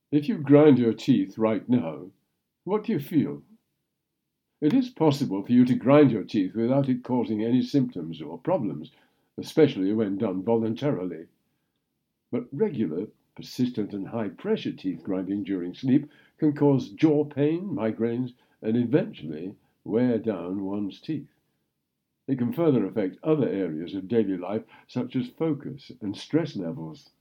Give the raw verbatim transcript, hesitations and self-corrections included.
If you grind your teeth right now, what do you feel? It is possible for you to grind your teeth without it causing any symptoms or problems, especially when done voluntarily. But regular, persistent, and high-pressure teeth grinding during sleep can cause jaw pain, migraines, and eventually wear down one's teeth. It can further affect other areas of daily life, such as focus and stress levels.